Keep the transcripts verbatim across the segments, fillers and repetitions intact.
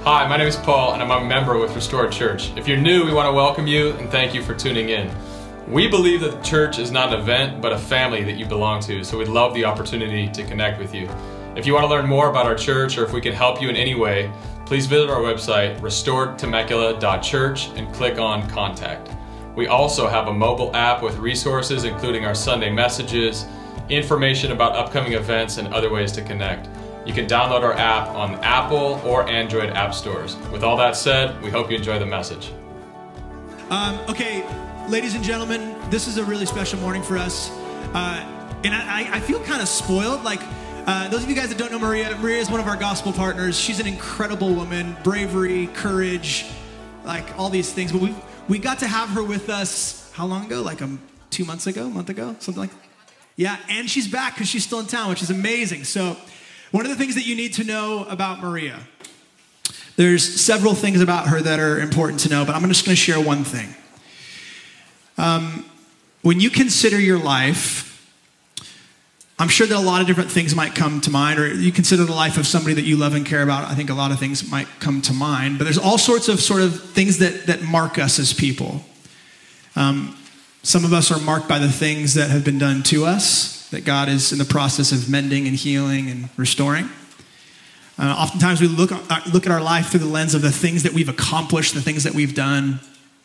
Hi, my name is Paul, and I'm a member with Restored Church. If you're new, we want to welcome you and thank you for tuning in. We believe that the church is not an event, but a family that you belong to, so we'd love the opportunity to connect with you. If you want to learn more about our church, or if we can help you in any way, please visit our website, restored temecula dot church, and click on Contact. We also have a mobile app with resources, including our Sunday messages, information about upcoming events, and other ways to connect. You can download our app on Apple or Android app stores. With all that said, we hope you enjoy the message. Um, okay, ladies and gentlemen, this is a really special morning for us. Uh, and I, I feel kind of spoiled. Like, uh, those of you guys that don't know Maria, Maria is one of our gospel partners. She's an incredible woman, bravery, courage, like all these things. But we we got to have her with us, how long ago? Like um, two months ago, a month ago, something like that. Yeah, and she's back because she's still in town, which is amazing. So one of the things that you need to know about Maria, there's several things about her that are important to know, but I'm just going to share one thing. Um, when you consider your life, I'm sure that a lot of different things might come to mind, or you consider the life of somebody that you love and care about. I think a lot of things might come to mind, but there's all sorts of sort of things that, that mark us as people. Um, some of us are marked by the things that have been done to us, that God is in the process of mending and healing and restoring. Uh, oftentimes we look, uh, look at our life through the lens of the things that we've accomplished, the things that we've done.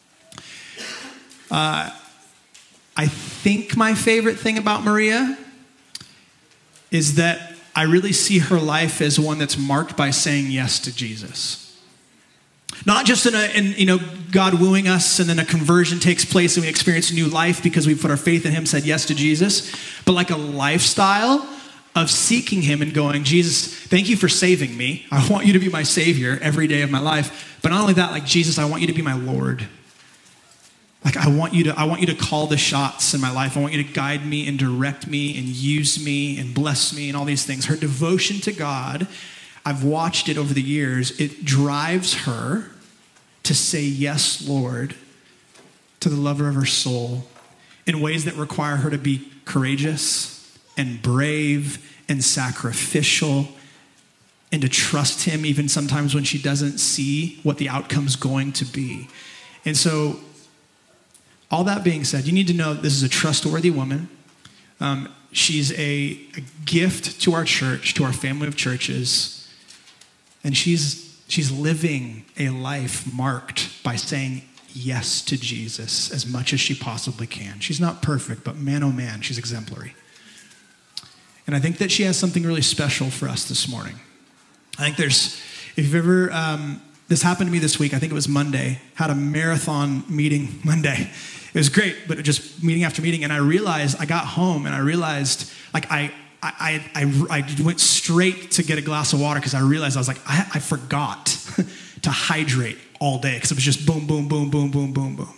Uh, I think my favorite thing about Maria is that I really see her life as one that's marked by saying yes to Jesus. Not just in, a, in you know, God wooing us and then a conversion takes place and we experience a new life because we put our faith in him, said yes to Jesus, but like a lifestyle of seeking him and going, Jesus, thank you for saving me. I want you to be my savior every day of my life. But not only that, like, Jesus, I want you to be my Lord. Like, I want you to, I want you to call the shots in my life. I want you to guide me and direct me and use me and bless me and all these things. Her devotion to God, I've watched it over the years. It drives her to say yes, Lord, to the lover of her soul in ways that require her to be courageous and brave and sacrificial and to trust him even sometimes when she doesn't see what the outcome's going to be. And so all that being said, you need to know this is a trustworthy woman. Um, she's a, a gift to our church, to our family of churches. And she's she's living a life marked by saying yes to Jesus as much as she possibly can. She's not perfect, but man, oh man, she's exemplary. And I think that she has something really special for us this morning. I think there's, if you've ever, um, this happened to me this week, I think it was Monday, had a marathon meeting Monday. It was great, but just meeting after meeting. And I realized, I got home and I realized, like I, I, I, I went straight to get a glass of water because I realized, I was like, I, I forgot to hydrate all day because it was just boom, boom, boom, boom, boom, boom, boom.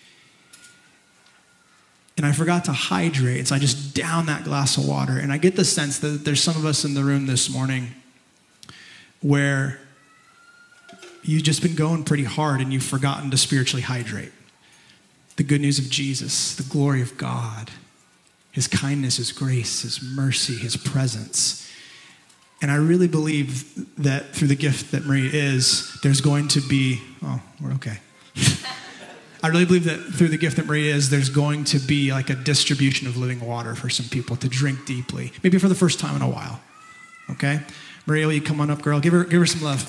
And I forgot to hydrate, so I just downed that glass of water. And I get the sense that there's some of us in the room this morning where you've just been going pretty hard and you've forgotten to spiritually hydrate. The good news of Jesus, the glory of God, his kindness, his grace, his mercy, his presence. And I really believe that through the gift that Maria is, there's going to be, oh, we're okay. I really believe that through the gift that Maria is, there's going to be like a distribution of living water for some people to drink deeply, maybe for the first time in a while, okay? Maria, will you come on up, girl? Give her, give her some love.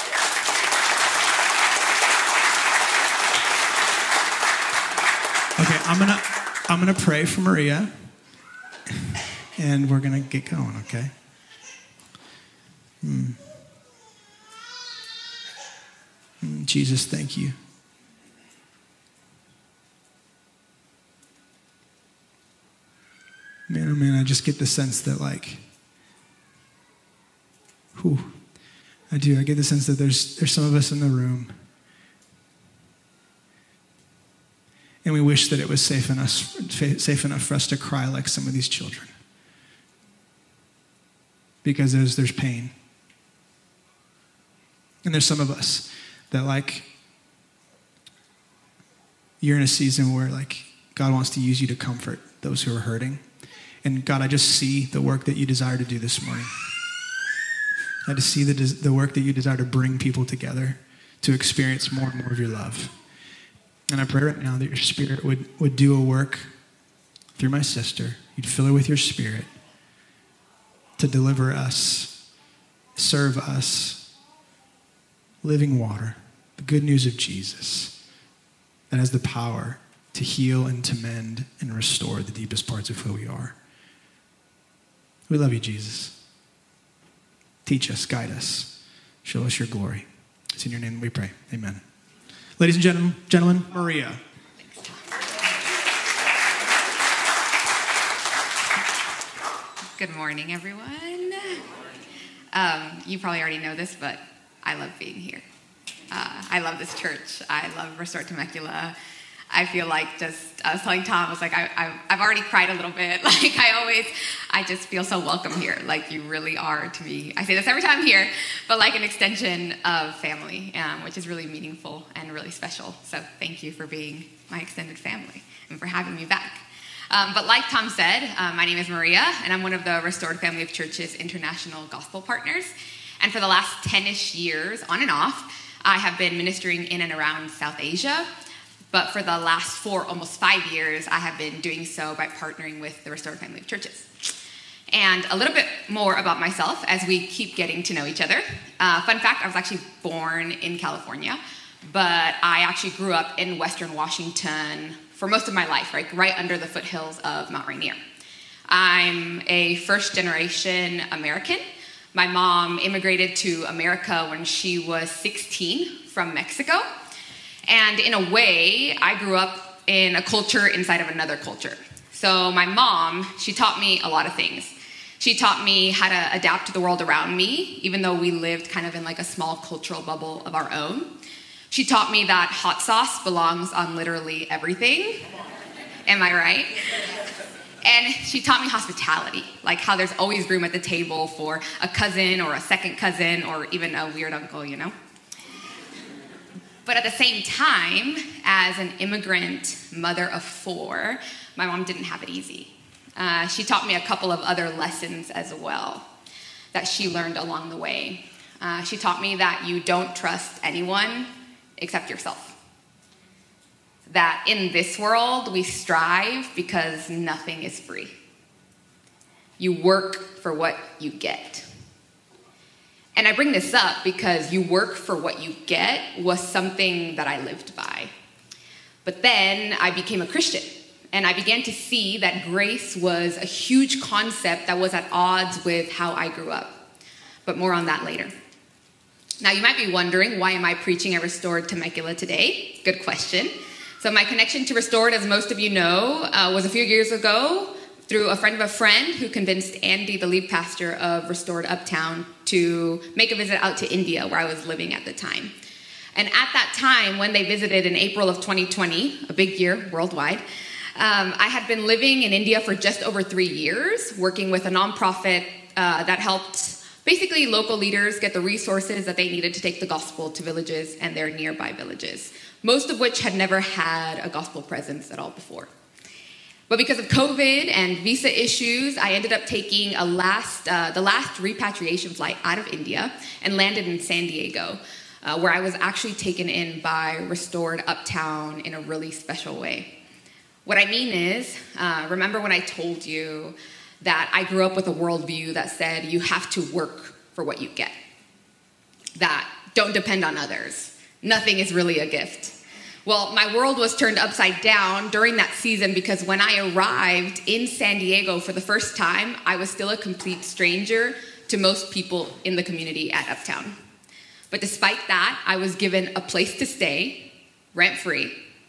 Okay, I'm gonna, I'm gonna pray for Maria, and we're gonna get going, okay? Hmm. Hmm, Jesus, thank you. Man, oh man, I just get the sense that like, whew, I do, I get the sense that there's there's some of us in the room and we wish that it was safe enough, safe enough for us to cry like some of these children. Because there's there's pain. And there's some of us that like, you're in a season where like, God wants to use you to comfort those who are hurting. And God, I just see the work that you desire to do this morning. and to see the, the work that you desire to bring people together to experience more and more of your love. And I pray right now that your Spirit would, would do a work through my sister. You'd fill her with your Spirit to deliver us, serve us, living water, the good news of Jesus that has the power to heal and to mend and restore the deepest parts of who we are. We love you, Jesus. Teach us, guide us, show us your glory. It's in your name we pray. Amen. Ladies and gentlemen, gentlemen, Maria. Good morning, everyone. Um, you probably already know this, but I love being here. Uh, I love this church. I love Restored Temecula. I feel like just, I was telling Tom, I was like, I, I, I've already cried a little bit. Like I always, I just feel so welcome here. Like you really are to me. I say this every time I'm here, but like an extension of family, um, which is really meaningful and really special. So thank you for being my extended family and for having me back. Um, but like Tom said, uh, my name is Maria, and I'm one of the Restored Family of Churches International Gospel Partners. And for the last ten-ish years, on and off, I have been ministering in and around South Asia. But for the last four, almost five years, I have been doing so by partnering with the Restored Family of Churches. And a little bit more about myself as we keep getting to know each other. Uh, fun fact, I was actually born in California, but I actually grew up in Western Washington for most of my life, right, right under the foothills of Mount Rainier. I'm a first-generation American. My mom immigrated to America when she was sixteen from Mexico. And in a way, I grew up in a culture inside of another culture. So my mom, she taught me a lot of things. She taught me how to adapt to the world around me, even though we lived kind of in like a small cultural bubble of our own. She taught me that hot sauce belongs on literally everything. Am I right? And she taught me hospitality, like how there's always room at the table for a cousin or a second cousin or even a weird uncle, you know? But at the same time, as an immigrant mother of four, my mom didn't have it easy. Uh, she taught me a couple of other lessons as well that she learned along the way. Uh, she taught me that you don't trust anyone except yourself. That in this world, we strive because nothing is free. You work for what you get. And I bring this up because you work for what you get was something that I lived by. But then I became a Christian, and I began to see that grace was a huge concept that was at odds with how I grew up. But more on that later. Now, you might be wondering, why am I preaching at Restored Temecula today? Good question. So my connection to Restored, as most of you know, uh, was a few years ago through a friend of a friend who convinced Andy, the lead pastor of Restored Uptown, to make a visit out to India, where I was living at the time. And at that time, when they visited in April of twenty twenty, a big year worldwide, um, I had been living in India for just over three years, working with a nonprofit uh, that helped basically local leaders get the resources that they needed to take the gospel to villages and their nearby villages, most of which had never had a gospel presence at all before. But because of COVID and visa issues, I ended up taking a last, uh, the last repatriation flight out of India and landed in San Diego, uh, where I was actually taken in by Restored Uptown in a really special way. What I mean is, uh, remember when I told you that I grew up with a worldview that said you have to work for what you get, that don't depend on others. Nothing is really a gift. Well, my world was turned upside down during that season because when I arrived in San Diego for the first time, I was still a complete stranger to most people in the community at Uptown. But despite that, I was given a place to stay, rent-free,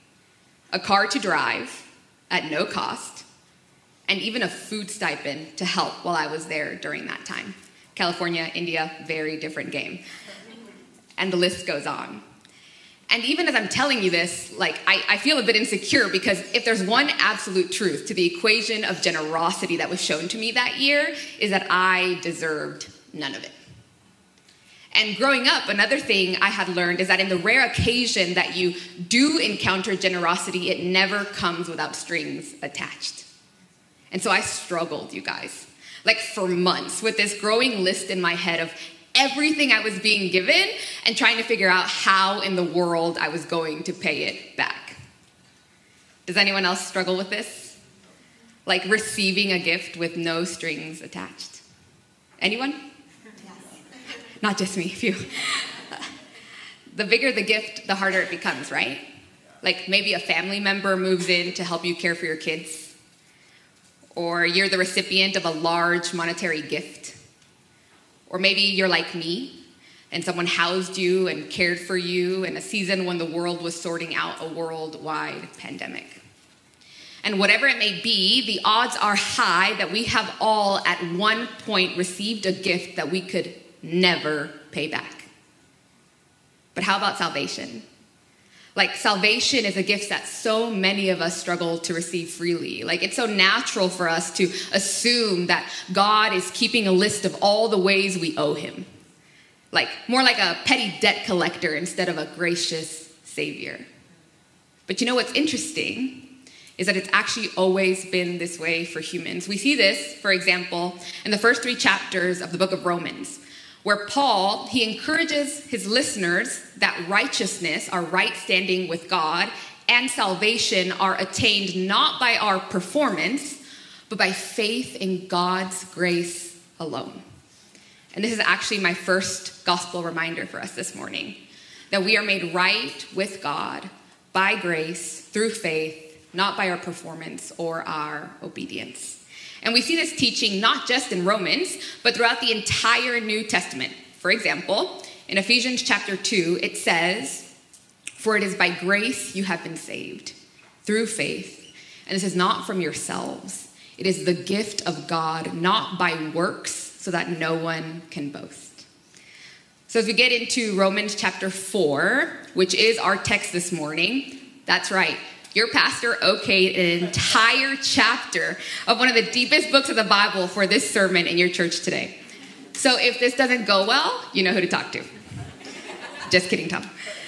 a car to drive at no cost, and even a food stipend to help while I was there during that time. California, India, very different game. And the list goes on. And even as I'm telling you this, like I, I feel a bit insecure because if there's one absolute truth to the equation of generosity that was shown to me that year is that I deserved none of it. And growing up, another thing I had learned is that in the rare occasion that you do encounter generosity, it never comes without strings attached. And so I struggled, you guys, like for months with this growing list in my head of everything I was being given and trying to figure out how in the world I was going to pay it back. Does anyone else struggle with this? Like receiving a gift with no strings attached? Anyone? Yes. Not just me, phew. The bigger the gift, the harder it becomes, right? Like maybe a family member moves in to help you care for your kids. Or you're the recipient of a large monetary gift. Or maybe you're like me, and someone housed you and cared for you in a season when the world was sorting out a worldwide pandemic. And whatever it may be, the odds are high that we have all at one point received a gift that we could never pay back. But how about salvation? Like, salvation is a gift that so many of us struggle to receive freely. Like, it's so natural for us to assume that God is keeping a list of all the ways we owe him. Like, more like a petty debt collector instead of a gracious savior. But you know what's interesting is that it's actually always been this way for humans. We see this, for example, in the first three chapters of the book of Romans, where Paul, he encourages his listeners that righteousness, our right standing with God, and salvation are attained not by our performance, but by faith in God's grace alone. And this is actually my first gospel reminder for us this morning, that we are made right with God by grace through faith, not by our performance or our obedience. And we see this teaching not just in Romans, but throughout the entire New Testament. For example, in Ephesians chapter two, it says, "For it is by grace you have been saved, through faith. And this is not from yourselves. It is the gift of God, not by works, so that no one can boast." So as we get into Romans chapter four, which is our text this morning, that's right. Your pastor okayed an entire chapter of one of the deepest books of the Bible for this sermon in your church today. So if this doesn't go well, you know who to talk to. Just kidding, Tom.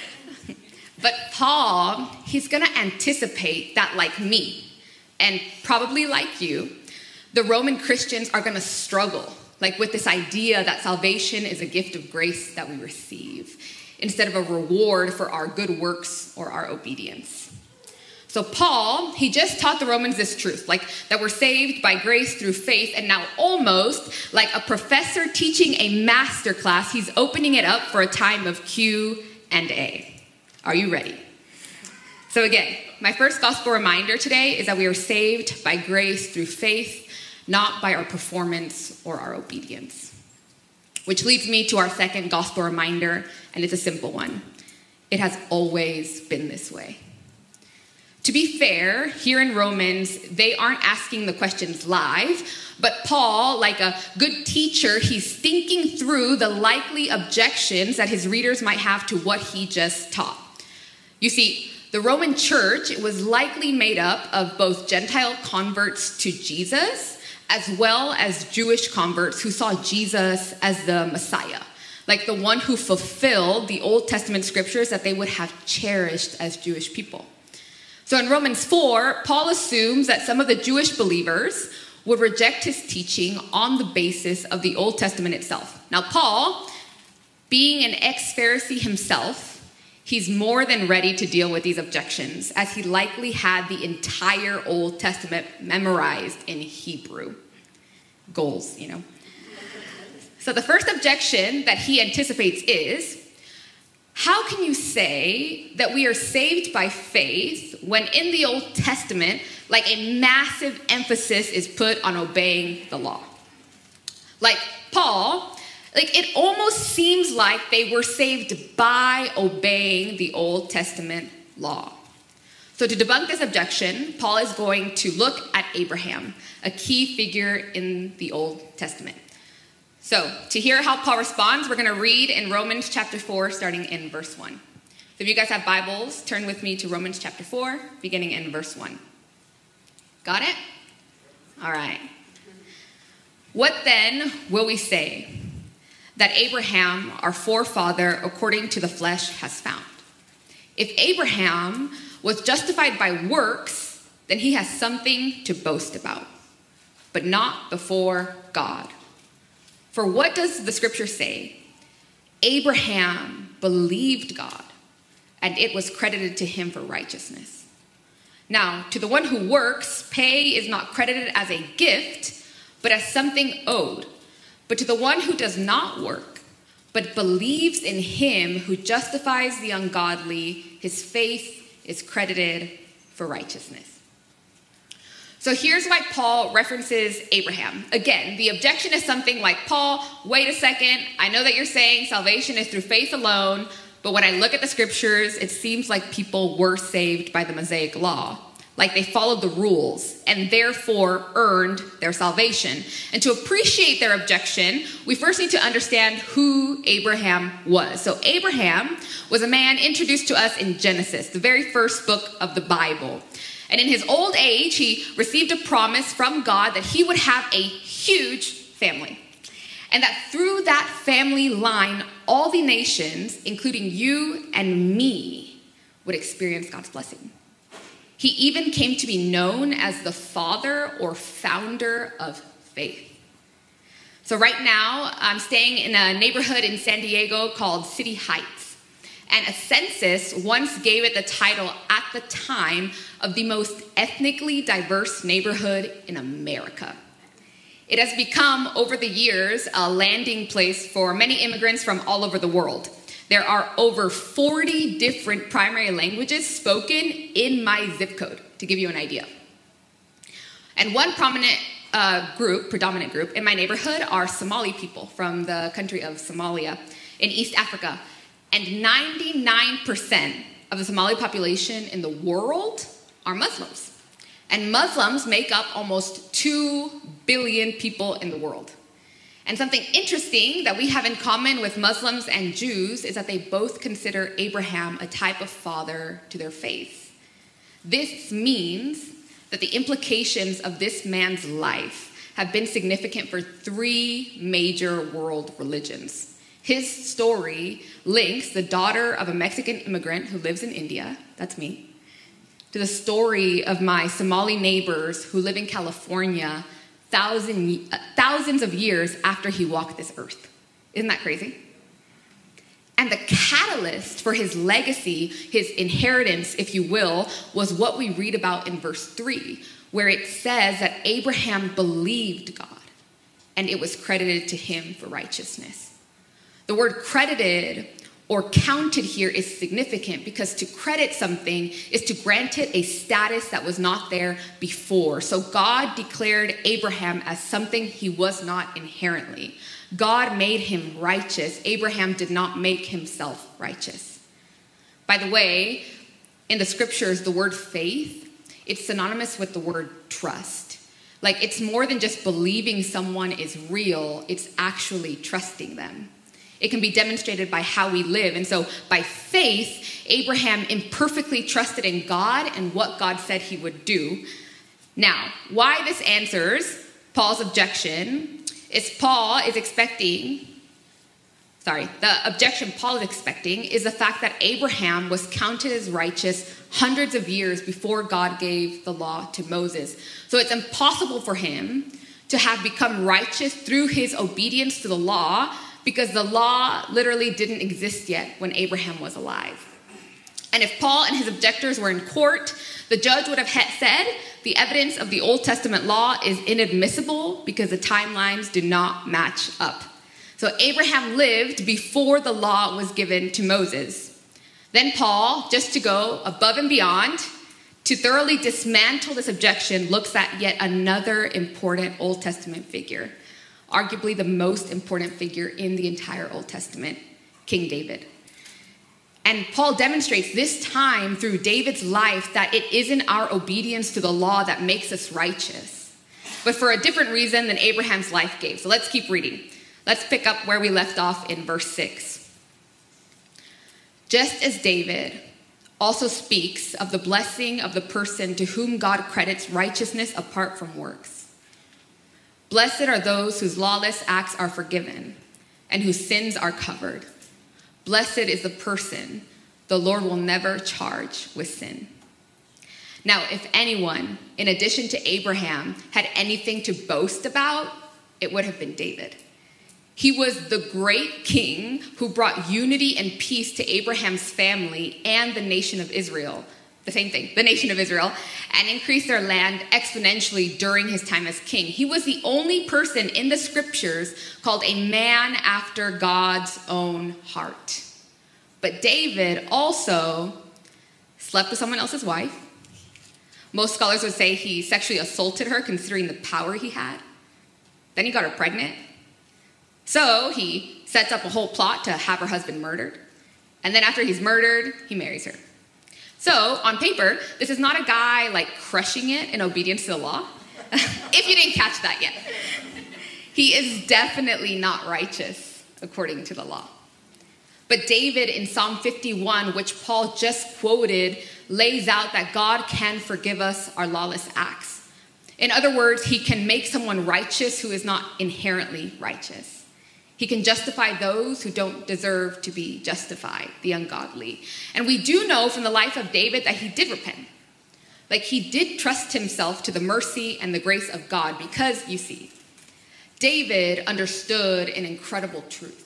But Paul, he's going to anticipate that, like me, and probably like you, the Roman Christians are going to struggle, like with this idea that salvation is a gift of grace that we receive, instead of a reward for our good works or our obedience. So Paul, he just taught the Romans this truth, like that we're saved by grace through faith, and now almost like a professor teaching a master class, he's opening it up for a time of Q and A. Are you ready? So again, my first gospel reminder today is that we are saved by grace through faith, not by our performance or our obedience. Which leads me to our second gospel reminder, and it's a simple one. It has always been this way. To be fair, here in Romans, they aren't asking the questions live, but Paul, like a good teacher, he's thinking through the likely objections that his readers might have to what he just taught. You see, the Roman church, it was likely made up of both Gentile converts to Jesus, as well as Jewish converts who saw Jesus as the Messiah, like the one who fulfilled the Old Testament scriptures that they would have cherished as Jewish people. So in Romans four, Paul assumes that some of the Jewish believers would reject his teaching on the basis of the Old Testament itself. Now, Paul, being an ex-Pharisee himself, he's more than ready to deal with these objections, as he likely had the entire Old Testament memorized in Hebrew. Goals, you know. So the first objection that he anticipates is, how can you say that we are saved by faith when in the Old Testament, like a massive emphasis is put on obeying the law? Like Paul, like it almost seems like they were saved by obeying the Old Testament law. So to debunk this objection, Paul is going to look at Abraham, a key figure in the Old Testament. So, to hear how Paul responds, we're going to read in Romans chapter four, starting in verse one. So if you guys have Bibles, turn with me to Romans chapter four, beginning in verse one. Got it? All right. What then will we say that Abraham, our forefather, according to the flesh, has found? If Abraham was justified by works, then he has something to boast about, but not before God. For what does the scripture say? Abraham believed God, and it was credited to him for righteousness. Now, to the one who works, pay is not credited as a gift, but as something owed. But to the one who does not work, but believes in him who justifies the ungodly, his faith is credited for righteousness. So here's why Paul references Abraham. Again, the objection is something like, Paul, wait a second. I know that you're saying salvation is through faith alone, but when I look at the scriptures, it seems like people were saved by the Mosaic law. Like they followed the rules and therefore earned their salvation. And to appreciate their objection, we first need to understand who Abraham was. So Abraham was a man introduced to us in Genesis, the very first book of the Bible. And in his old age, he received a promise from God that he would have a huge family. And that through that family line, all the nations, including you and me, would experience God's blessing. He even came to be known as the father or founder of faith. So right now, I'm staying in a neighborhood in San Diego called City Heights. And a census once gave it the title at the time of the most ethnically diverse neighborhood in America. It has become, over the years, a landing place for many immigrants from all over the world. There are over forty different primary languages spoken in my zip code, to give you an idea. And one prominent uh, group, predominant group, in my neighborhood are Somali people from the country of Somalia in East Africa. And ninety-nine percent of the Somali population in the world are Muslims. And Muslims make up almost two billion people in the world. And something interesting that we have in common with Muslims and Jews is that they both consider Abraham a type of father to their faith. This means that the implications of this man's life have been significant for three major world religions. His story links the daughter of a Mexican immigrant who lives in India, that's me, to the story of my Somali neighbors who live in California thousand, thousands of years after he walked this earth. Isn't that crazy? And the catalyst for his legacy, his inheritance, if you will, was what we read about in verse three, where it says that Abraham believed God, and it was credited to him for righteousness. The word credited or counted here is significant because to credit something is to grant it a status that was not there before. So God declared Abraham as something he was not inherently. God made him righteous. Abraham did not make himself righteous. By the way, in the scriptures, the word faith, it's synonymous with the word trust. Like it's more than just believing someone is real, it's actually trusting them. It can be demonstrated by how we live. And so by faith, Abraham imperfectly trusted in God and what God said he would do. Now, why this answers Paul's objection is Paul is expecting, sorry, the objection Paul is expecting is the fact that Abraham was counted as righteous hundreds of years before God gave the law to Moses. So it's impossible for him to have become righteous through his obedience to the law because the law literally didn't exist yet when Abraham was alive. And if Paul and his objectors were in court, the judge would have said the evidence of the Old Testament law is inadmissible because the timelines do not match up. So Abraham lived before the law was given to Moses. Then Paul, just to go above and beyond, to thoroughly dismantle this objection, looks at yet another important Old Testament figure, arguably the most important figure in the entire Old Testament, King David. And Paul demonstrates this time through David's life that it isn't our obedience to the law that makes us righteous, but for a different reason than Abraham's life gave. So let's keep reading. Let's pick up where we left off in verse six. Just as David also speaks of the blessing of the person to whom God credits righteousness apart from works. Blessed are those whose lawless acts are forgiven and whose sins are covered. Blessed is the person the Lord will never charge with sin. Now, if anyone, in addition to Abraham, had anything to boast about, it would have been David. He was the great king who brought unity and peace to Abraham's family and the nation of Israel. The same thing, the nation of Israel, and increased their land exponentially during his time as king. He was the only person in the scriptures called a man after God's own heart. But David also slept with someone else's wife. Most scholars would say he sexually assaulted her, considering the power he had. Then he got her pregnant. So he sets up a whole plot to have her husband murdered. And then after he's murdered, he marries her. So, on paper, this is not a guy like crushing it in obedience to the law. If you didn't catch that yet. He is definitely not righteous according to the law. But David in Psalm fifty-one, which Paul just quoted, lays out that God can forgive us our lawless acts. In other words, he can make someone righteous who is not inherently righteous. He can justify those who don't deserve to be justified, the ungodly. And we do know from the life of David that he did repent. Like, he did trust himself to the mercy and the grace of God because, you see, David understood an incredible truth.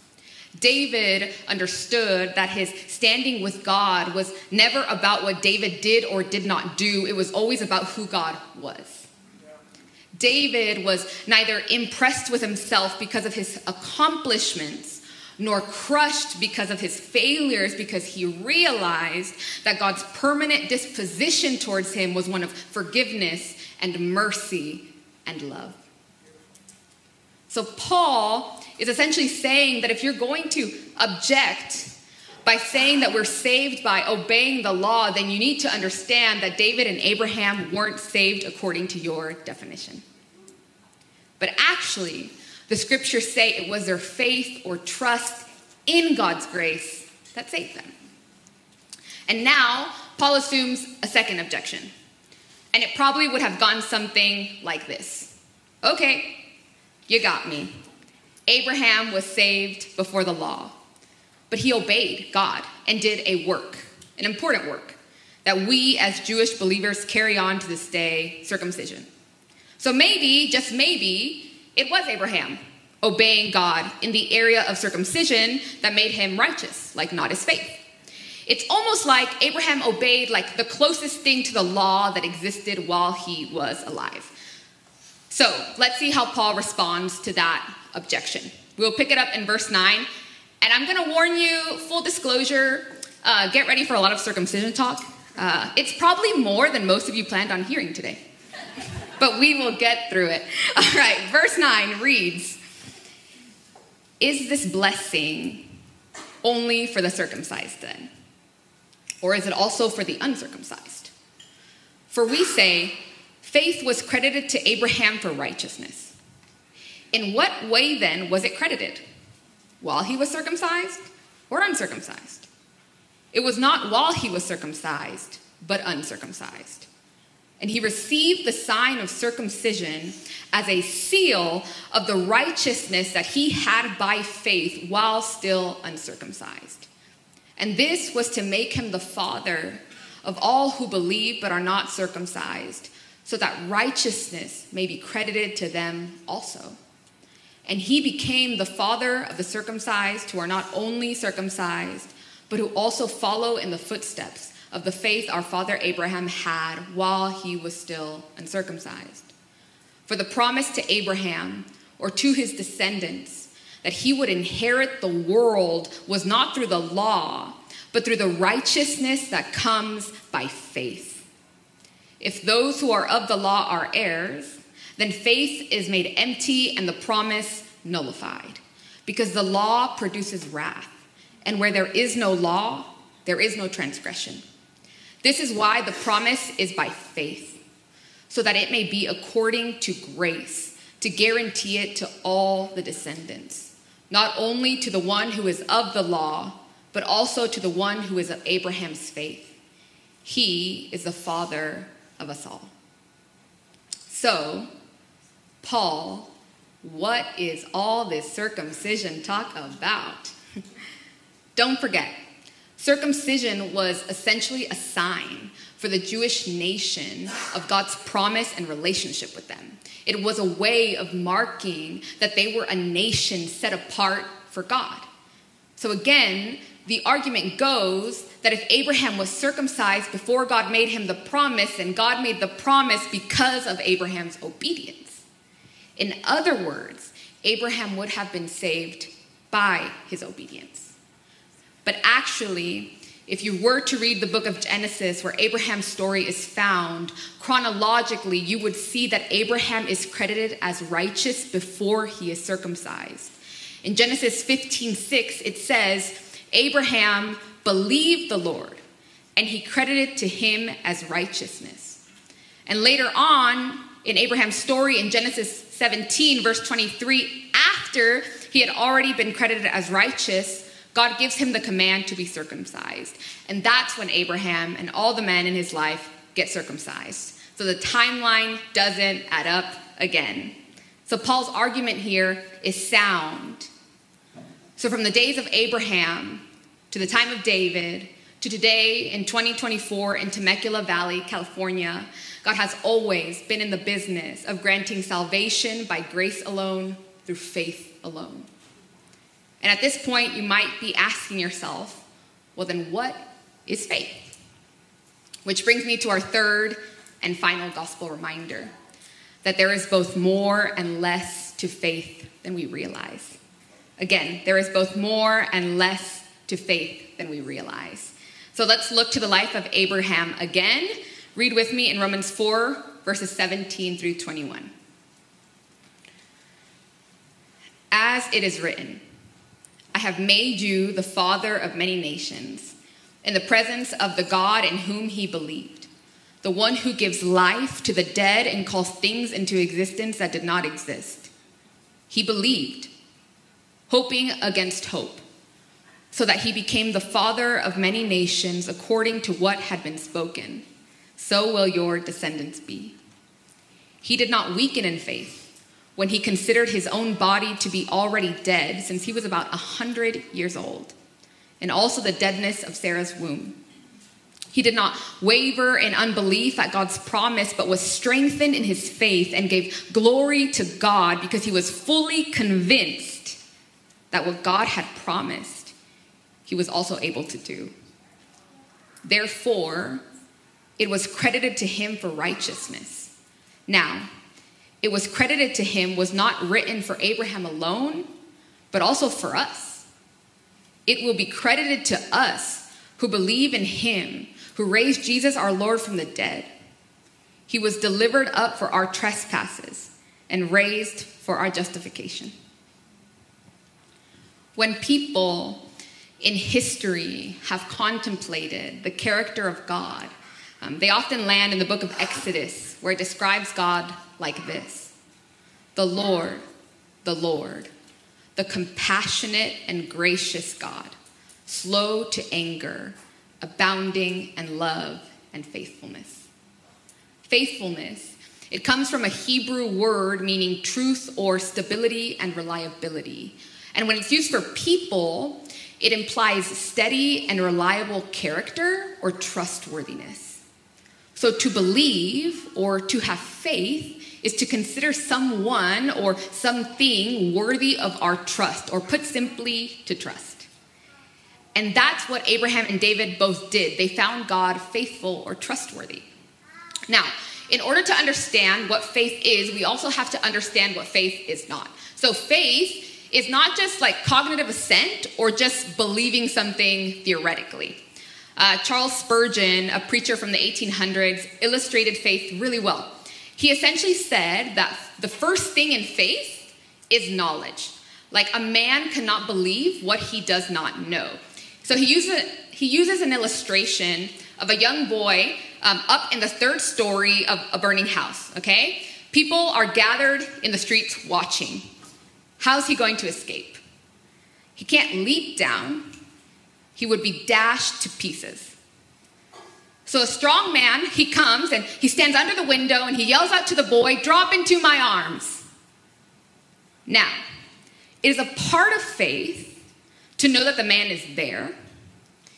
David understood that his standing with God was never about what David did or did not do. It was always about who God was. David was neither impressed with himself because of his accomplishments, nor crushed because of his failures, because he realized that God's permanent disposition towards him was one of forgiveness and mercy and love. So Paul is essentially saying that if you're going to object by saying that we're saved by obeying the law, then you need to understand that David and Abraham weren't saved according to your definition. But actually, the scriptures say it was their faith or trust in God's grace that saved them. And now, Paul assumes a second objection. And it probably would have gone something like this. Okay, you got me. Abraham was saved before the law, but he obeyed God and did a work, an important work, that we as Jewish believers carry on to this day, circumcision. So maybe, just maybe, it was Abraham obeying God in the area of circumcision that made him righteous, like not his faith. It's almost like Abraham obeyed like the closest thing to the law that existed while he was alive. So let's see how Paul responds to that objection. We'll pick it up in verse nine. And I'm going to warn you, full disclosure, uh, get ready for a lot of circumcision talk. Uh, it's probably more than most of you planned on hearing today. But we will get through it. All right, verse nine reads, "Is this blessing only for the circumcised then? Or is it also for the uncircumcised? For we say, faith was credited to Abraham for righteousness. In what way then was it credited? While he was circumcised or uncircumcised? It was not while he was circumcised, but uncircumcised. And he received the sign of circumcision as a seal of the righteousness that he had by faith while still uncircumcised. And this was to make him the father of all who believe but are not circumcised, so that righteousness may be credited to them also. And he became the father of the circumcised who are not only circumcised, but who also follow in the footsteps of the faith our father Abraham had while he was still uncircumcised. For the promise to Abraham, or to his descendants, that he would inherit the world was not through the law, but through the righteousness that comes by faith. If those who are of the law are heirs, then faith is made empty and the promise nullified, because the law produces wrath, and where there is no law, there is no transgression. This is why the promise is by faith, so that it may be according to grace, to guarantee it to all the descendants, not only to the one who is of the law, but also to the one who is of Abraham's faith. He is the father of us all." So, Paul, what is all this circumcision talk about? Don't forget, Circumcision was essentially a sign for the Jewish nation of God's promise and relationship with them. It was a way of marking that they were a nation set apart for God. So again, the argument goes that if Abraham was circumcised before God made him the promise, and God made the promise because of Abraham's obedience. In other words, Abraham would have been saved by his obedience. But actually, if you were to read the book of Genesis, where Abraham's story is found, chronologically, you would see that Abraham is credited as righteous before he is circumcised. In Genesis fifteen six, it says, Abraham believed the Lord, and he credited to him as righteousness. And later on, in Abraham's story in Genesis seventeen, verse twenty-three, after he had already been credited as righteous, God gives him the command to be circumcised. And that's when Abraham and all the men in his life get circumcised. So the timeline doesn't add up again. So Paul's argument here is sound. So from the days of Abraham to the time of David to today in twenty twenty-four in Temecula Valley, California, God has always been in the business of granting salvation by grace alone, through faith alone. And at this point, you might be asking yourself, well, then what is faith? Which brings me to our third and final gospel reminder, that there is both more and less to faith than we realize. Again, there is both more and less to faith than we realize. So let's look to the life of Abraham again. Read with me in Romans four, verses seventeen through twenty-one. As it is written, I have made you the father of many nations, in the presence of the God in whom he believed, the one who gives life to the dead and calls things into existence that did not exist. He believed, hoping against hope, so that he became the father of many nations according to what had been spoken. So will your descendants be. He did not weaken in faith when he considered his own body to be already dead, since he was about a hundred years old, and also the deadness of Sarah's womb. He did not waver in unbelief at God's promise, but was strengthened in his faith and gave glory to God because he was fully convinced that what God had promised, he was also able to do. Therefore, it was credited to him for righteousness. Now, it was credited to him was not written for Abraham alone, but also for us. It will be credited to us who believe in him, who raised Jesus our Lord from the dead. He was delivered up for our trespasses and raised for our justification. When people in history have contemplated the character of God, um, they often land in the book of Exodus, where it describes God like this: the Lord, the Lord, the compassionate and gracious God, slow to anger, abounding in love and faithfulness. Faithfulness, it comes from a Hebrew word meaning truth or stability and reliability. And when it's used for people, it implies steady and reliable character or trustworthiness. So to believe or to have faith is to consider someone or something worthy of our trust, or put simply, to trust. And that's what Abraham and David both did. They found God faithful or trustworthy. Now, in order to understand what faith is, we also have to understand what faith is not. So faith is not just like cognitive assent or just believing something theoretically. Uh, Charles Spurgeon, a preacher from the eighteen hundreds, illustrated faith really well. He essentially said that the first thing in faith is knowledge. Like, a man cannot believe what he does not know. So he uses, he uses an illustration of a young boy um, up in the third story of a burning house, okay? People are gathered in the streets watching. How's he going to escape? He can't leap down. He would be dashed to pieces. So a strong man, he comes and he stands under the window and he yells out to the boy, "Drop into my arms." Now, it is a part of faith to know that the man is there.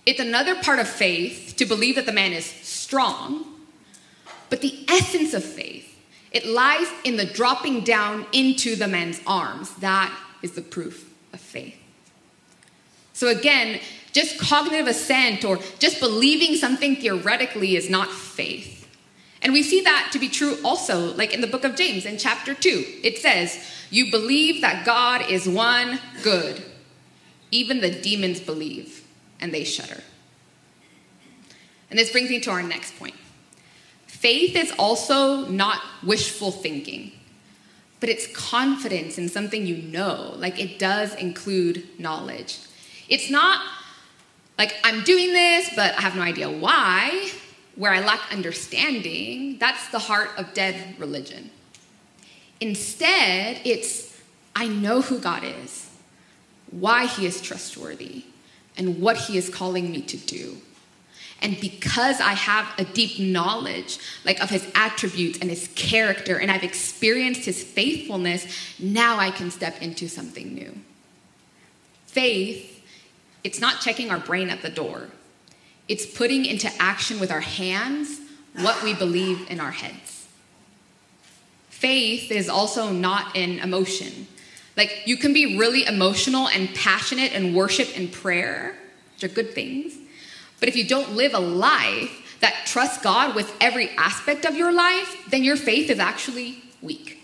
It's another part of faith to believe that the man is strong, but the essence of faith, it lies in the dropping down into the man's arms. That is the proof of faith. So again, just cognitive assent or just believing something theoretically is not faith. And we see that to be true also, like in the book of James in chapter two. It says, you believe that God is one, good. Even the demons believe, and they shudder. And this brings me to our next point. Faith is also not wishful thinking, but it's confidence in something you know. Like it does include knowledge. It's not like I'm doing this, but I have no idea why, where I lack understanding. That's the heart of dead religion. Instead, it's I know who God is, why he is trustworthy, and what he is calling me to do. And because I have a deep knowledge like of his attributes and his character, and I've experienced his faithfulness, now I can step into something new. Faith, it's not checking our brain at the door. It's putting into action with our hands what we believe in our heads. Faith is also not an emotion. Like you can be really emotional and passionate in worship and prayer, which are good things. But if you don't live a life that trusts God with every aspect of your life, then your faith is actually weak.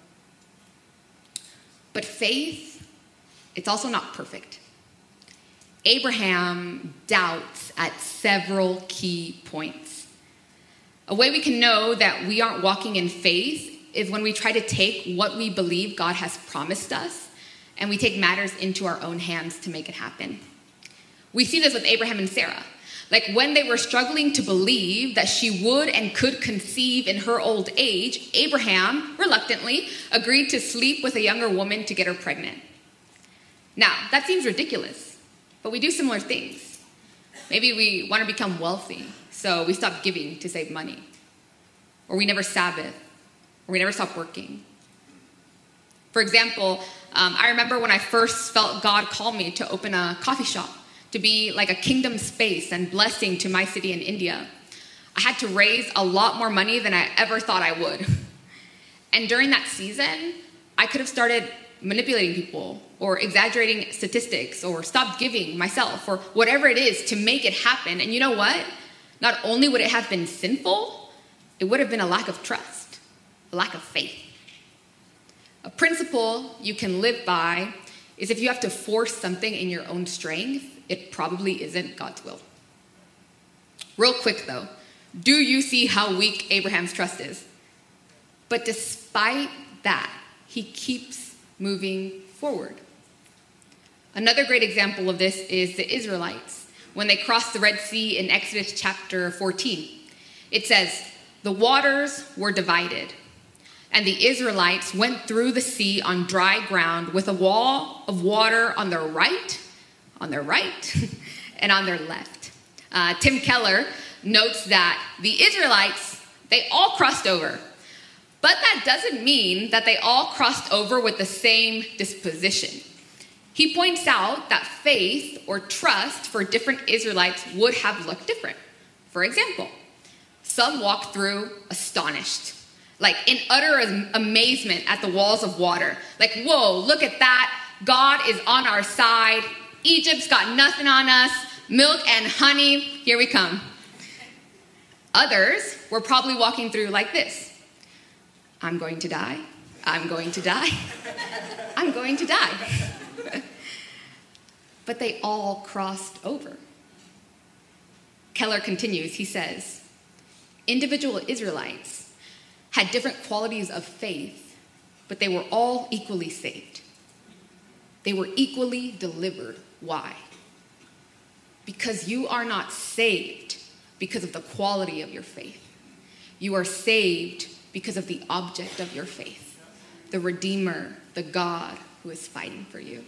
But faith, it's also not perfect. Abraham doubts at several key points. A way we can know that we aren't walking in faith is when we try to take what we believe God has promised us and we take matters into our own hands to make it happen. We see this with Abraham and Sarah. Like when they were struggling to believe that she would and could conceive in her old age, Abraham reluctantly agreed to sleep with a younger woman to get her pregnant. Now, that seems ridiculous, but we do similar things. Maybe we want to become wealthy, so we stop giving to save money. Or we never Sabbath, or we never stop working. For example, um, I remember when I first felt God call me to open a coffee shop, to be like a kingdom space and blessing to my city in India. I had to raise a lot more money than I ever thought I would. And during that season, I could have started manipulating people or exaggerating statistics or stopped giving myself or whatever it is to make it happen. And you know what? Not only would it have been sinful, it would have been a lack of trust, a lack of faith. A principle you can live by is if you have to force something in your own strength, it probably isn't God's will. Real quick though, do you see how weak Abraham's trust is? But despite that, he keeps moving forward. Another great example of this is the Israelites. When they crossed the Red Sea in Exodus chapter fourteen, it says, the waters were divided, and the Israelites went through the sea on dry ground with a wall of water on their right, on their right, and on their left. Uh, Tim Keller notes that the Israelites, they all crossed over. But that doesn't mean that they all crossed over with the same disposition. He points out that faith or trust for different Israelites would have looked different. For example, some walked through astonished, like in utter amazement at the walls of water. Like, whoa, look at that. God is on our side. Egypt's got nothing on us. Milk and honey, here we come. Others were probably walking through like this. I'm going to die. I'm going to die. I'm going to die. But they all crossed over. Keller continues, he says, individual Israelites had different qualities of faith, but they were all equally saved. They were equally delivered. Why? Because you are not saved because of the quality of your faith. You are saved because of the object of your faith, the Redeemer, the God who is fighting for you.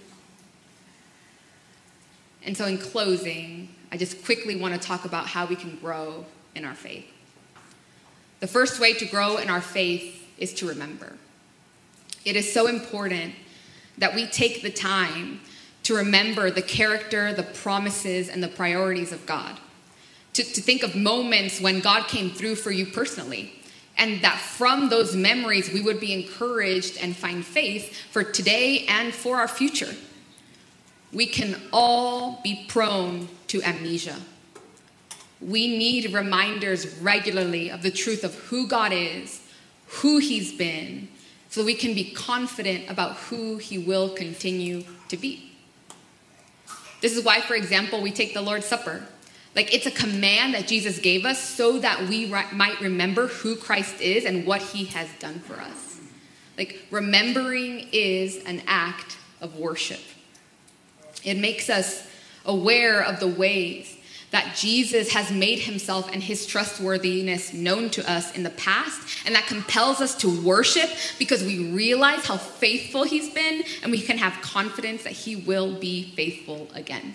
And so in closing, I just quickly want to talk about how we can grow in our faith. The first way to grow in our faith is to remember. It is so important that we take the time to remember the character, the promises, and the priorities of God. To, to think of moments when God came through for you personally. And that from those memories, we would be encouraged and find faith for today and for our future. We can all be prone to amnesia. We need reminders regularly of the truth of who God is, who he's been, so we can be confident about who he will continue to be. This is why, for example, we take the Lord's Supper. Like, it's a command that Jesus gave us so that we ri- might remember who Christ is and what he has done for us. Like, remembering is an act of worship. It makes us aware of the ways that Jesus has made himself and his trustworthiness known to us in the past, and that compels us to worship because we realize how faithful he's been, and we can have confidence that he will be faithful again.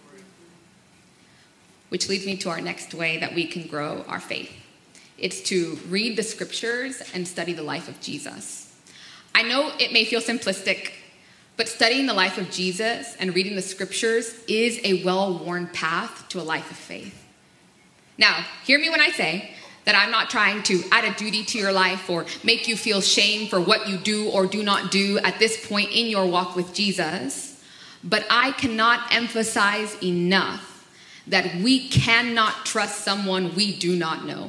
Which leads me to our next way that we can grow our faith. It's to read the scriptures and study the life of Jesus. I know it may feel simplistic, but studying the life of Jesus and reading the scriptures is a well-worn path to a life of faith. Now, hear me when I say that I'm not trying to add a duty to your life or make you feel shame for what you do or do not do at this point in your walk with Jesus, but I cannot emphasize enough that we cannot trust someone we do not know.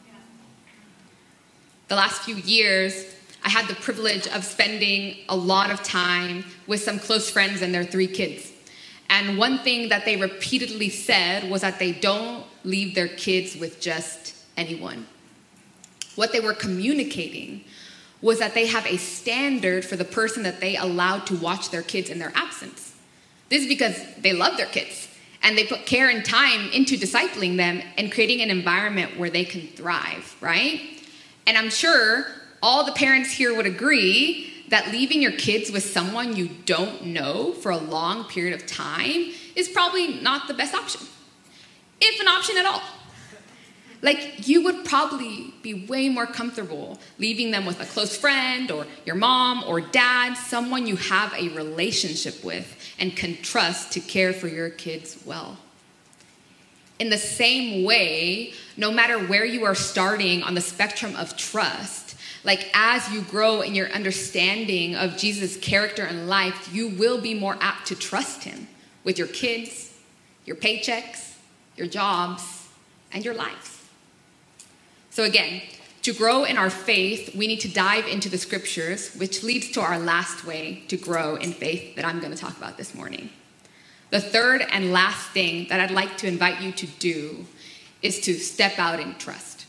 The last few years, I had the privilege of spending a lot of time with some close friends and their three kids. And one thing that they repeatedly said was that they don't leave their kids with just anyone. What they were communicating was that they have a standard for the person that they allow to watch their kids in their absence. This is because they love their kids. And they put care and time into discipling them and creating an environment where they can thrive, right? And I'm sure all the parents here would agree that leaving your kids with someone you don't know for a long period of time is probably not the best option, if an option at all. Like, you would probably be way more comfortable leaving them with a close friend or your mom or dad, someone you have a relationship with and can trust to care for your kids well. In the same way, no matter where you are starting on the spectrum of trust, like as you grow in your understanding of Jesus' character and life, you will be more apt to trust him with your kids, your paychecks, your jobs, and your lives. So again, to grow in our faith, we need to dive into the scriptures, which leads to our last way to grow in faith that I'm going to talk about this morning. The third and last thing that I'd like to invite you to do is to step out in trust.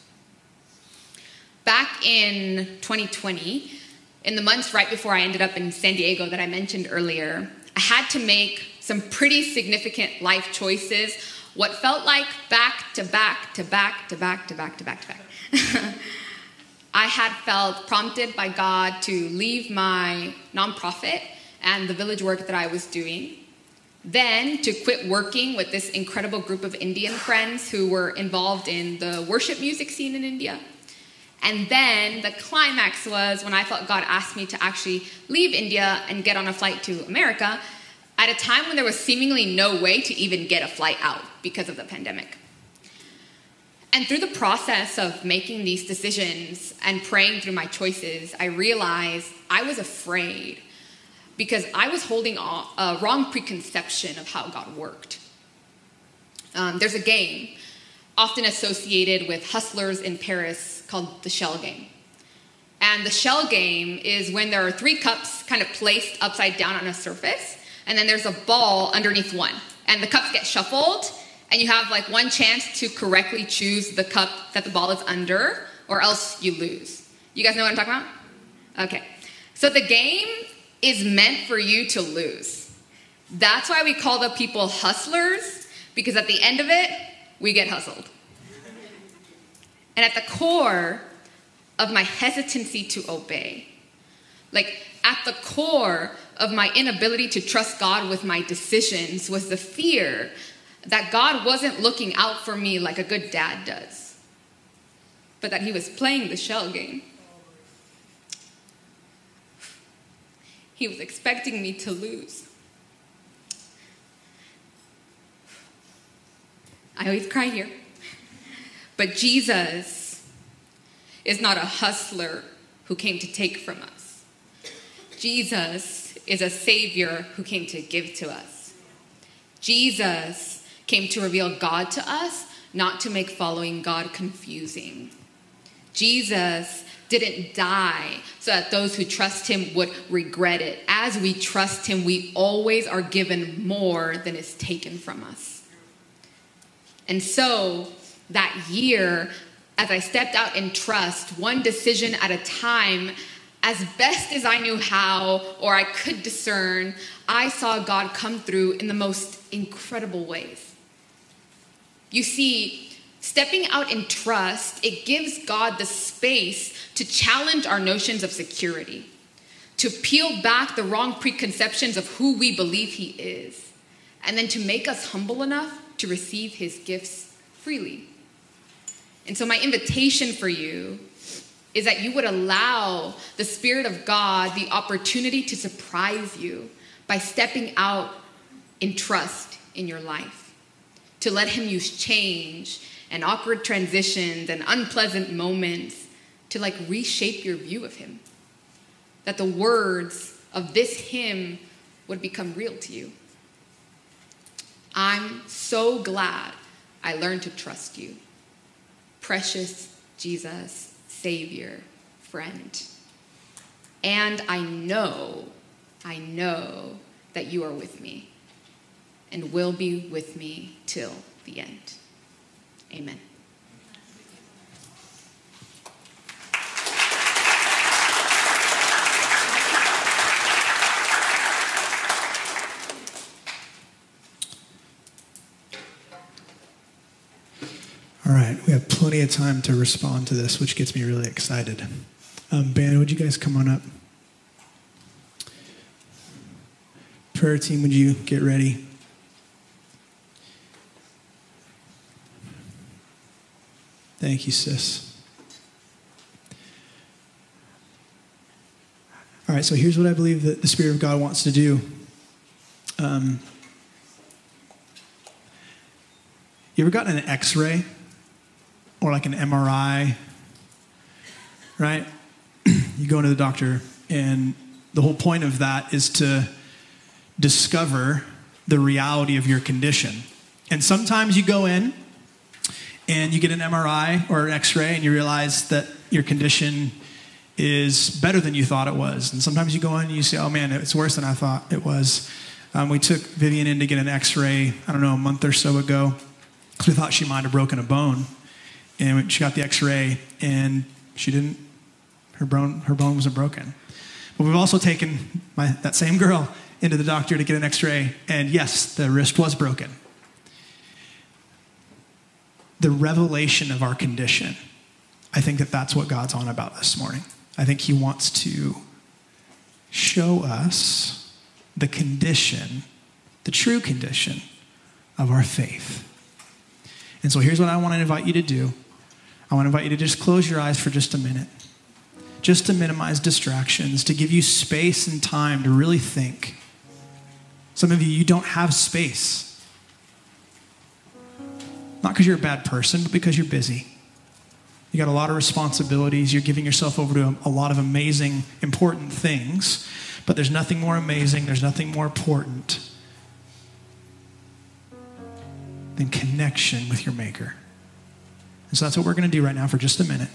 Back in twenty twenty, in the months right before I ended up in San Diego that I mentioned earlier, I had to make some pretty significant life choices, what felt like back to back to back to back to back to back to back. I had felt prompted by God to leave my nonprofit and the village work that I was doing, then to quit working with this incredible group of Indian friends who were involved in the worship music scene in India. And then the climax was when I felt God asked me to actually leave India and get on a flight to America at a time when there was seemingly no way to even get a flight out because of the pandemic. And through the process of making these decisions and praying through my choices, I realized I was afraid because I was holding a wrong preconception of how God worked. Um, there's a game often associated with hustlers in Paris called the shell game. And the shell game is when there are three cups kind of placed upside down on a surface, and then there's a ball underneath one. And the cups get shuffled, and you have like one chance to correctly choose the cup that the ball is under, or else you lose. You guys know what I'm talking about? Okay. So the game is meant for you to lose. That's why we call the people hustlers, because at the end of it, we get hustled. And at the core of my hesitancy to obey, like at the core of my inability to trust God with my decisions was the fear that God wasn't looking out for me like a good dad does, but that he was playing the shell game. He was expecting me to lose. I always cry here. But Jesus is not a hustler who came to take from us. Jesus is a Savior who came to give to us. Jesus came to reveal God to us, not to make following God confusing. Jesus didn't die so that those who trust him would regret it. As we trust him, we always are given more than is taken from us. And so that year, as I stepped out in trust, one decision at a time, as best as I knew how or I could discern, I saw God come through in the most incredible ways. You see, stepping out in trust, it gives God the space to challenge our notions of security, to peel back the wrong preconceptions of who we believe he is, and then to make us humble enough to receive his gifts freely. And so my invitation for you is that you would allow the Spirit of God the opportunity to surprise you by stepping out in trust in your life, to let him use change and awkward transitions and unpleasant moments to like reshape your view of him. That the words of this hymn would become real to you. I'm so glad I learned to trust you. Precious Jesus, Savior, friend. And I know, I know that you are with me and will be with me till the end. Amen. All right, we have plenty of time to respond to this, which gets me really excited. Um, band, would you guys come on up? Prayer team, would you get ready? Thank you, sis. All right, so here's what I believe that the Spirit of God wants to do. Um, you ever gotten an X-ray? Or like an M R I, right? You go into the doctor, and the whole point of that is to discover the reality of your condition. And sometimes you go in, and you get an M R I or an X-ray, and you realize that your condition is better than you thought it was. And sometimes you go in, and you say, oh man, it's worse than I thought it was. Um, we took Vivian in to get an X-ray, I don't know, a month or so ago, because we thought she might have broken a bone. And she got the X-ray, and she didn't, her bone, her bone wasn't broken. But we've also taken my, that same girl into the doctor to get an X-ray, and yes, the wrist was broken. The revelation of our condition, I think that that's what God's on about this morning. I think he wants to show us the condition, the true condition of our faith. And so here's what I want to invite you to do. I want to invite you to just close your eyes for just a minute, just to minimize distractions, to give you space and time to really think. Some of you, you don't have space. Not because you're a bad person, but because you're busy. You got a lot of responsibilities. You're giving yourself over to a, a lot of amazing, important things, but there's nothing more amazing, there's nothing more important than connection with your Maker. And so that's what we're going to do right now for just a minute.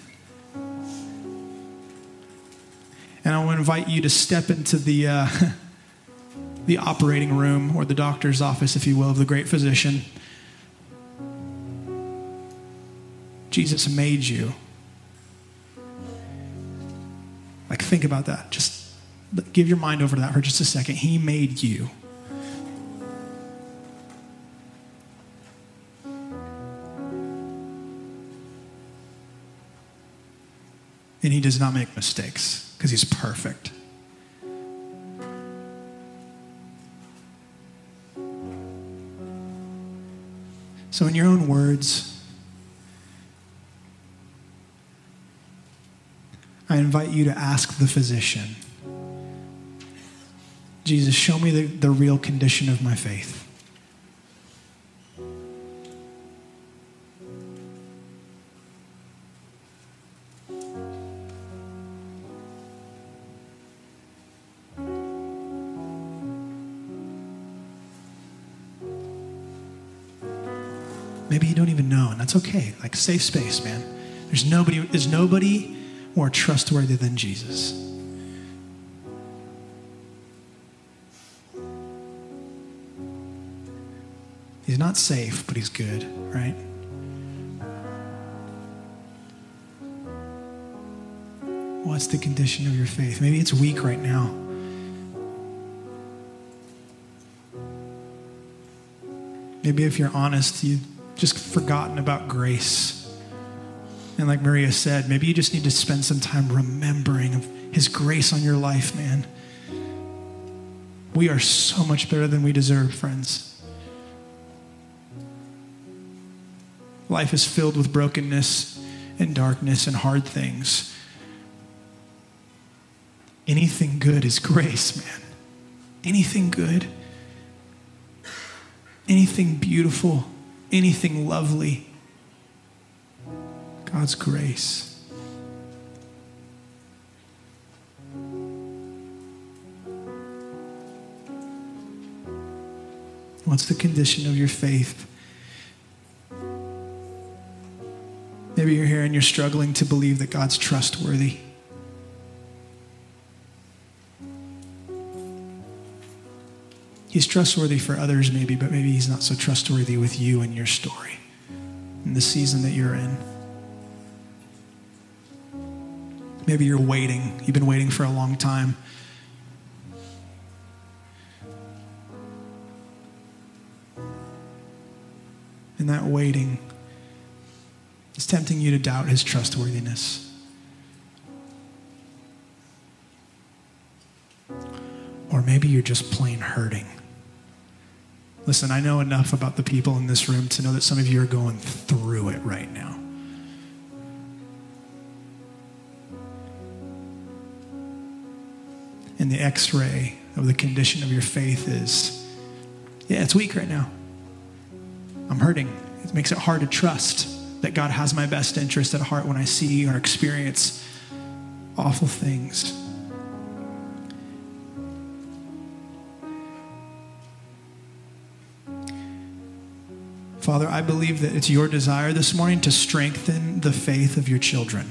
And I want to invite you to step into the uh, the operating room, or the doctor's office, if you will, of the great physician. Jesus made you. Like, think about that. Just give your mind over to that for just a second. He made you. And he does not make mistakes because he's perfect. So in your own words, I invite you to ask the physician, Jesus, show me the, the real condition of my faith. maybe you don't even know, and that's okay. Like, safe space, man. There's nobody, there's nobody more trustworthy than Jesus. He's not safe, but he's good, right? What's the condition of your faith? Maybe it's weak right now. Maybe if you're honest, you've just forgotten about grace. And like Maria said, maybe you just need to spend some time remembering of his grace on your life, man. We are so much better than we deserve, friends. Life is filled with brokenness and darkness and hard things. Anything good is grace, man. Anything good, anything beautiful, anything lovely, God's grace. What's the condition of your faith? Maybe you're here and you're struggling to believe that God's trustworthy. He's trustworthy for others maybe, but maybe he's not so trustworthy with you and your story in the season that you're in. Maybe you're waiting. You've been waiting for a long time. And that waiting is tempting you to doubt his trustworthiness. Or maybe you're just plain hurting. Listen, I know enough about the people in this room to know that some of you are going through it right now. And the x-ray of the condition of your faith is, yeah, it's weak right now. I'm hurting. It makes it hard to trust that God has my best interest at heart when I see or experience awful things. Father, I believe that it's your desire this morning to strengthen the faith of your children.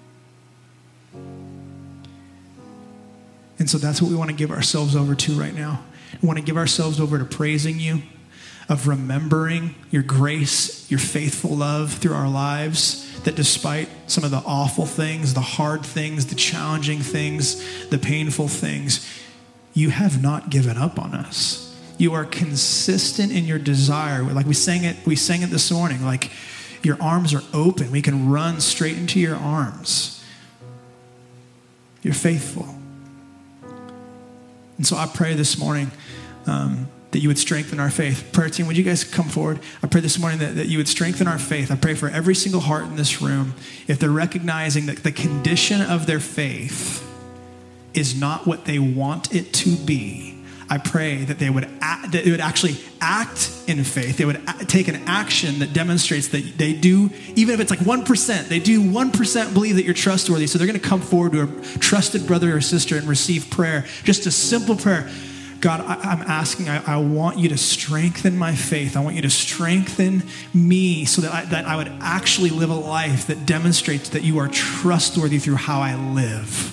And so that's what we want to give ourselves over to right now. We want to give ourselves over to praising you, of remembering your grace, your faithful love through our lives, that despite some of the awful things, the hard things, the challenging things, the painful things, you have not given up on us. You are consistent in your desire. Like we sang it, we sang it this morning, like your arms are open. We can run straight into your arms. You're faithful. And so I pray this morning um, that you would strengthen our faith. Prayer team, would you guys come forward? I pray this morning that, that you would strengthen our faith. I pray for every single heart in this room, if they're recognizing that the condition of their faith is not what they want it to be, I pray that they would act, that they would actually act in faith. They would a- take an action that demonstrates that they do, even if it's like one percent, they do one percent believe that you're trustworthy. So they're going to come forward to a trusted brother or sister and receive prayer. Just a simple prayer. God, I, I'm asking, I, I want you to strengthen my faith. I want you to strengthen me so that I, that I would actually live a life that demonstrates that you are trustworthy through how I live.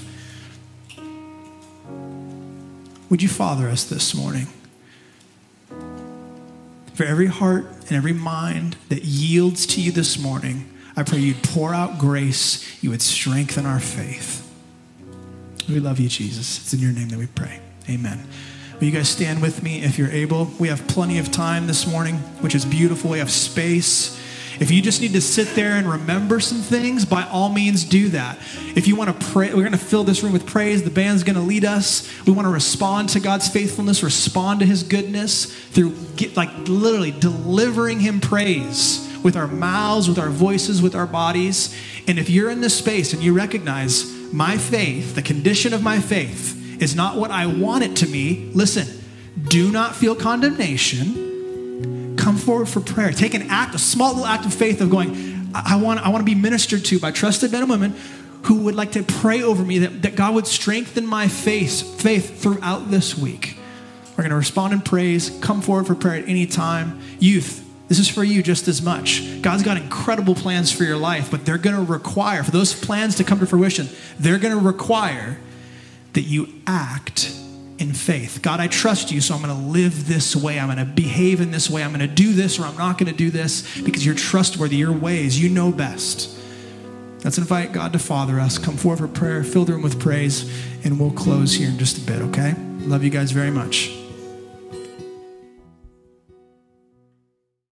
Would you father us this morning? For every heart and every mind that yields to you this morning, I pray you'd pour out grace, you would strengthen our faith. We love you, Jesus. It's in your name that we pray. Amen. Will you guys stand with me if you're able? We have plenty of time this morning, which is beautiful. We have space. If you just need to sit there and remember some things, by all means do that. If you want to pray, we're going to fill this room with praise. The band's going to lead us. We want to respond to God's faithfulness, respond to his goodness through get, like literally delivering him praise with our mouths, with our voices, with our bodies. And if you're in this space and you recognize my faith, the condition of my faith is not what I want it to be, listen, do not feel condemnation. Come forward for prayer. Take an act, a small little act of faith of going, I, I want I want to be ministered to by trusted men and women who would like to pray over me that, that God would strengthen my faith, faith throughout this week. We're going to respond in praise. Come forward for prayer at any time. Youth, This is for you just as much. God's got incredible plans for your life, but they're going to require, for those plans to come to fruition, they're going to require that you act in faith. God, I trust you, so I'm going to live this way. I'm going to behave in this way. I'm going to do this, or I'm not going to do this, because you're trustworthy. Your ways, you know best. Let's invite God to father us. Come forward for prayer, fill the room with praise, and we'll close here in just a bit, okay? Love you guys very much.